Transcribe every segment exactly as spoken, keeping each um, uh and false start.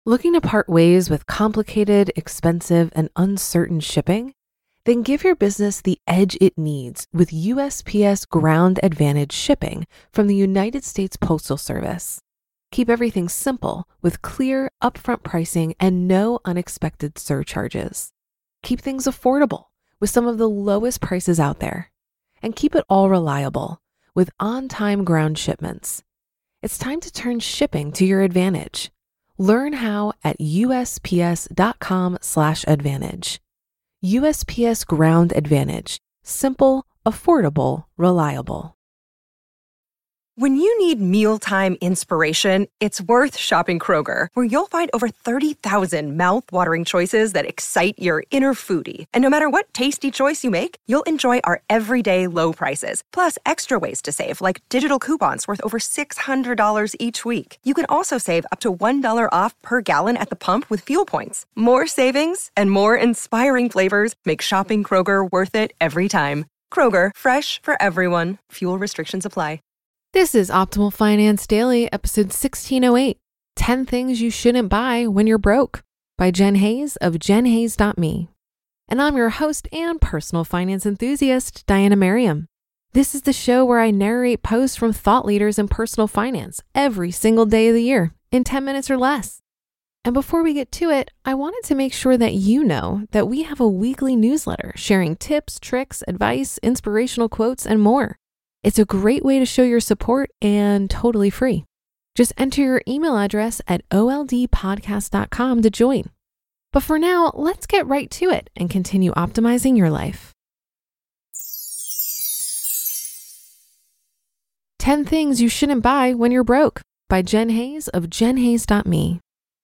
Looking to part ways with complicated, expensive, and uncertain shipping? Then give your business the edge it needs with U S P S Ground Advantage shipping from the United States Postal Service. Keep everything simple with clear, upfront pricing and no unexpected surcharges. Keep things affordable with some of the lowest prices out there. And keep it all reliable with on-time ground shipments. It's time to turn shipping to your advantage. Learn how at usps.com slash advantage. U S P S Ground Advantage. Simple, affordable, reliable. When you need mealtime inspiration, it's worth shopping Kroger, where you'll find over thirty thousand mouth-watering choices that excite your inner foodie. And no matter what tasty choice you make, you'll enjoy our everyday low prices, plus extra ways to save, like digital coupons worth over six hundred dollars each week. You can also save up to one dollar off per gallon at the pump with fuel points. More savings and more inspiring flavors make shopping Kroger worth it every time. Kroger, fresh for everyone. Fuel restrictions apply. This is Optimal Finance Daily, episode sixteen oh eight, ten Things You Shouldn't Buy When You're Broke, by Jen Hayes of jen hayes dot me. And I'm your host and personal finance enthusiast, Diana Merriam. This is the show where I narrate posts from thought leaders in personal finance every single day of the year in ten minutes or less. And before we get to it, I wanted to make sure that you know that we have a weekly newsletter sharing tips, tricks, advice, inspirational quotes, and more. It's a great way to show your support and totally free. Just enter your email address at o l d podcast dot com to join. But for now, let's get right to it and continue optimizing your life. ten Things You Shouldn't Buy When You're Broke, by Jen Hayes of jen hayes dot me.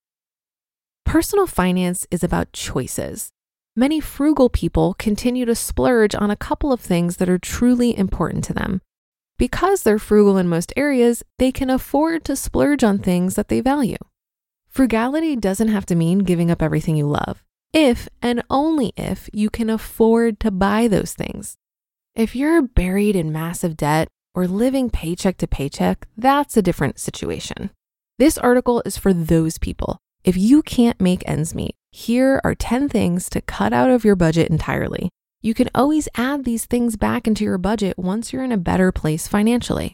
Personal finance is about choices. Many frugal people continue to splurge on a couple of things that are truly important to them. Because they're frugal in most areas, they can afford to splurge on things that they value. Frugality doesn't have to mean giving up everything you love, if and only if you can afford to buy those things. If you're buried in massive debt or living paycheck to paycheck, that's a different situation. This article is for those people. If you can't make ends meet, here are ten things to cut out of your budget entirely. You can always add these things back into your budget once you're in a better place financially.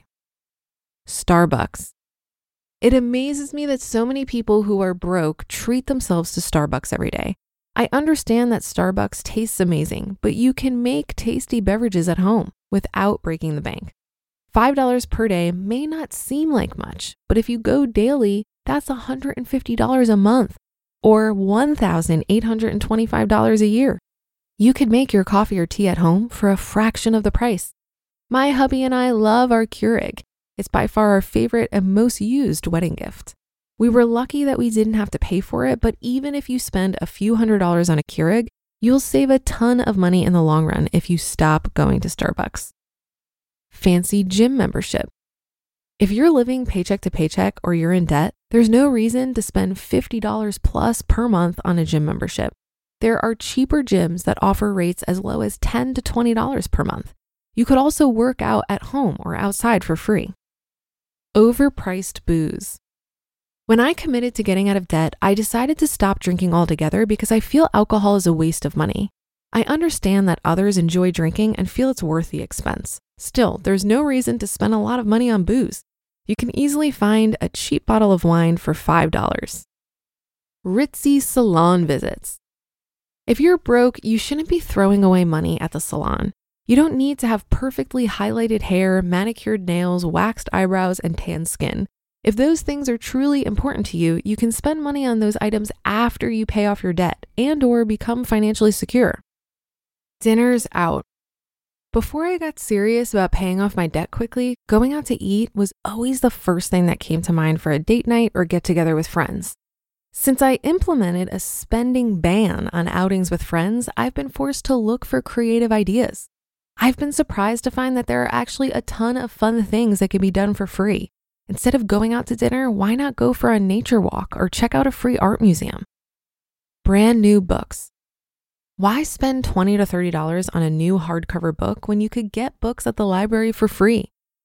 Starbucks. It amazes me that so many people who are broke treat themselves to Starbucks every day. I understand that Starbucks tastes amazing, but you can make tasty beverages at home without breaking the bank. five dollars per day may not seem like much, but if you go daily, that's one hundred fifty dollars a month or one thousand eight hundred twenty-five dollars a year. You could make your coffee or tea at home for a fraction of the price. My hubby and I love our Keurig. It's by far our favorite and most used wedding gift. We were lucky that we didn't have to pay for it, but even if you spend a few hundred dollars on a Keurig, you'll save a ton of money in the long run if you stop going to Starbucks. Fancy gym membership. If you're living paycheck to paycheck or you're in debt, there's no reason to spend fifty dollars plus per month on a gym membership. There are cheaper gyms that offer rates as low as ten to twenty dollars per month. You could also work out at home or outside for free. Overpriced booze. When I committed to getting out of debt, I decided to stop drinking altogether because I feel alcohol is a waste of money. I understand that others enjoy drinking and feel it's worth the expense. Still, there's no reason to spend a lot of money on booze. You can easily find a cheap bottle of wine for five dollars. Ritzy salon visits. If you're broke, you shouldn't be throwing away money at the salon. You don't need to have perfectly highlighted hair, manicured nails, waxed eyebrows, and tan skin. If those things are truly important to you, you can spend money on those items after you pay off your debt and or become financially secure. Dinners out. Before I got serious about paying off my debt quickly, going out to eat was always the first thing that came to mind for a date night or get together with friends. Since I implemented a spending ban on outings with friends, I've been forced to look for creative ideas. I've been surprised to find that there are actually a ton of fun things that can be done for free. Instead of going out to dinner, why not go for a nature walk or check out a free art museum? Brand new books. Why spend twenty to thirty dollars on a new hardcover book when you could get books at the library for free?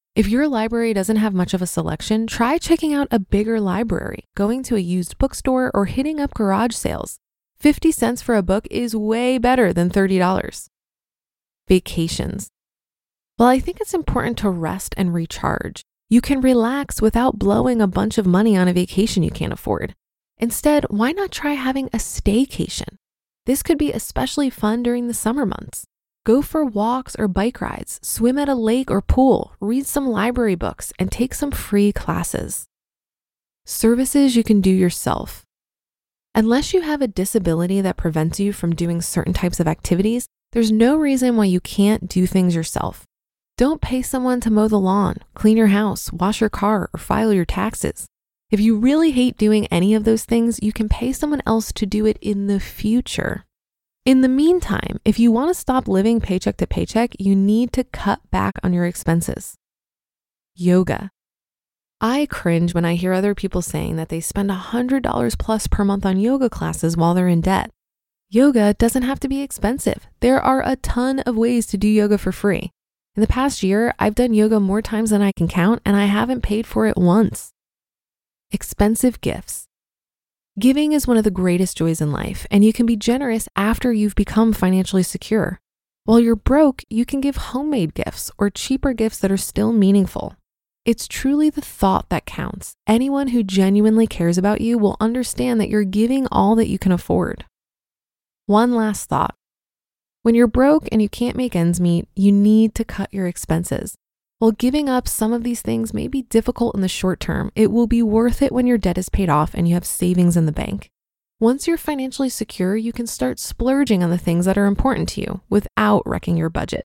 If your library doesn't have much of a selection, try checking out a bigger library, going to a used bookstore, or hitting up garage sales. fifty cents for a book is way better than thirty dollars. Vacations. While I think it's important to rest and recharge, you can relax without blowing a bunch of money on a vacation you can't afford. Instead, why not try having a staycation? This could be especially fun during the summer months. Go for walks or bike rides, swim at a lake or pool, read some library books, and take some free classes. Services you can do yourself. Unless you have a disability that prevents you from doing certain types of activities, there's no reason why you can't do things yourself. Don't pay someone to mow the lawn, clean your house, wash your car, or file your taxes. If you really hate doing any of those things, you can pay someone else to do it in the future. In the meantime, if you want to stop living paycheck to paycheck, you need to cut back on your expenses. Yoga. I cringe when I hear other people saying that they spend one hundred dollars plus per month on yoga classes while they're in debt. Yoga doesn't have to be expensive. There are a ton of ways to do yoga for free. In the past year, I've done yoga more times than I can count, and I haven't paid for it once. Expensive gifts. Giving is one of the greatest joys in life, and you can be generous after you've become financially secure. While you're broke, you can give homemade gifts or cheaper gifts that are still meaningful. It's truly the thought that counts. Anyone who genuinely cares about you will understand that you're giving all that you can afford. One last thought. When you're broke and you can't make ends meet, you need to cut your expenses. While giving up some of these things may be difficult in the short term, it will be worth it when your debt is paid off and you have savings in the bank. Once you're financially secure, you can start splurging on the things that are important to you without wrecking your budget.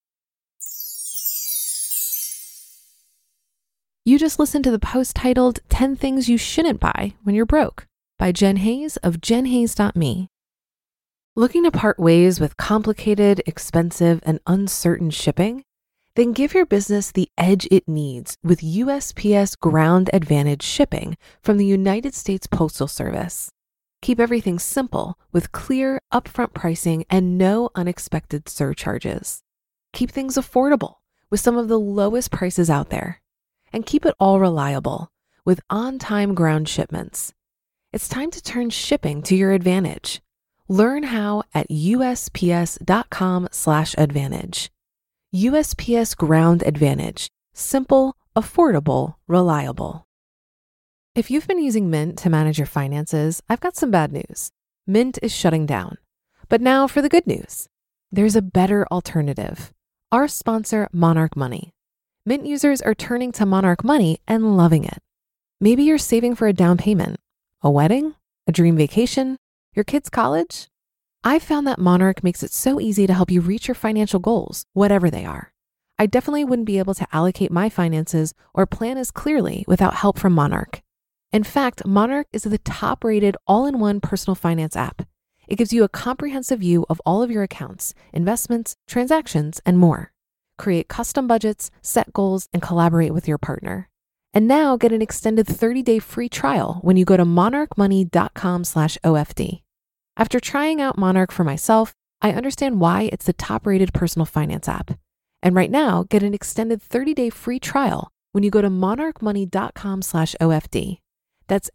You just listened to the post titled ten Things You Shouldn't Buy When You're Broke by Jen Hayes of jen hayes dot me. Looking to part ways with complicated, expensive, and uncertain shipping? Then give your business the edge it needs with U S P S Ground Advantage shipping from the United States Postal Service. Keep everything simple with clear, upfront pricing and no unexpected surcharges. Keep things affordable with some of the lowest prices out there. And keep it all reliable with on-time ground shipments. It's time to turn shipping to your advantage. Learn how at U S P S dot com slash advantage. U S P S Ground Advantage. Simple, affordable, reliable. If you've been using Mint to manage your finances, I've got some bad news. Mint is shutting down. But now for the good news. There's a better alternative. Our sponsor, Monarch Money. Mint users are turning to Monarch Money and loving it. Maybe you're saving for a down payment, a wedding, a dream vacation, your kid's college. I've found that Monarch makes it so easy to help you reach your financial goals, whatever they are. I definitely wouldn't be able to allocate my finances or plan as clearly without help from Monarch. In fact, Monarch is the top-rated all-in-one personal finance app. It gives you a comprehensive view of all of your accounts, investments, transactions, and more. Create custom budgets, set goals, and collaborate with your partner. And now get an extended thirty-day free trial when you go to monarch money dot com slash O F D. After trying out Monarch for myself, I understand why it's the top-rated personal finance app. And right now, get an extended thirty-day free trial when you go to monarch money dot com slash O F D. That's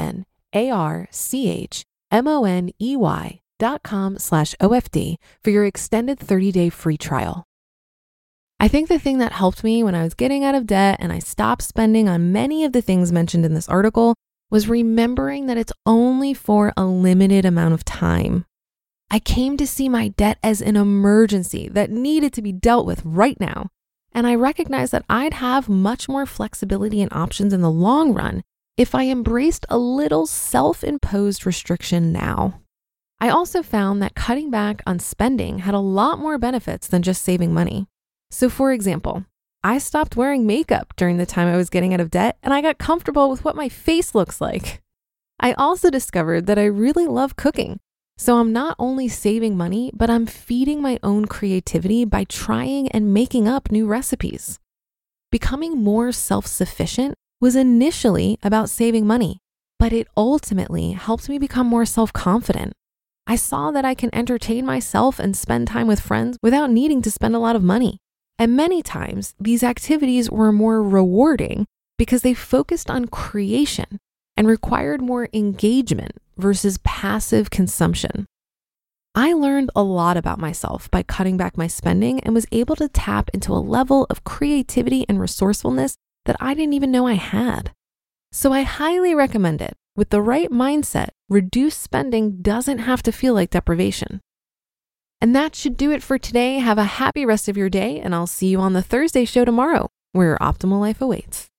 M-O-N-A-R-C-H-M-O-N-E-Y dot com slash O F D for your extended thirty-day free trial. I think the thing that helped me when I was getting out of debt and I stopped spending on many of the things mentioned in this article was remembering that it's only for a limited amount of time. I came to see my debt as an emergency that needed to be dealt with right now, and I recognized that I'd have much more flexibility and options in the long run if I embraced a little self-imposed restriction now. I also found that cutting back on spending had a lot more benefits than just saving money. So for example, I stopped wearing makeup during the time I was getting out of debt, and I got comfortable with what my face looks like. I also discovered that I really love cooking. So I'm not only saving money, but I'm feeding my own creativity by trying and making up new recipes. Becoming more self-sufficient was initially about saving money, but it ultimately helped me become more self-confident. I saw that I can entertain myself and spend time with friends without needing to spend a lot of money. And many times, these activities were more rewarding because they focused on creation and required more engagement versus passive consumption. I learned a lot about myself by cutting back my spending and was able to tap into a level of creativity and resourcefulness that I didn't even know I had. So I highly recommend it. With the right mindset, reduced spending doesn't have to feel like deprivation. And that should do it for today. Have a happy rest of your day, and I'll see you on the Thursday show tomorrow, where your optimal life awaits.